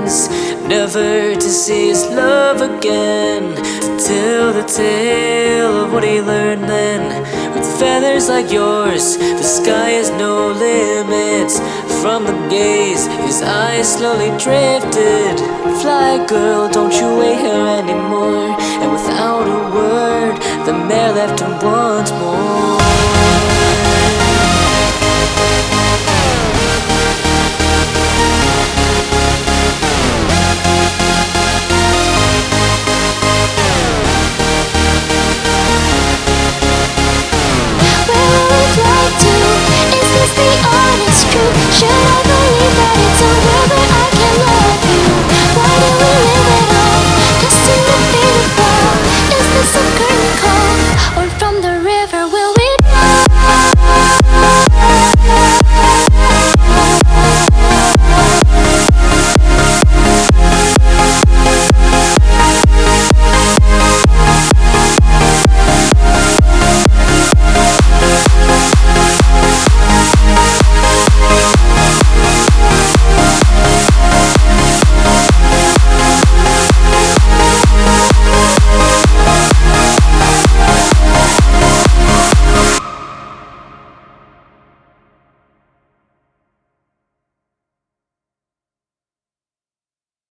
wings, never to see his love again. To tell the tale of what he learned then. With feathers like yours, the sky has no limits. From the gaze, his eyes slowly drifted. Fly girl, don't you wait here anymore. And without a word, the mare left him once more.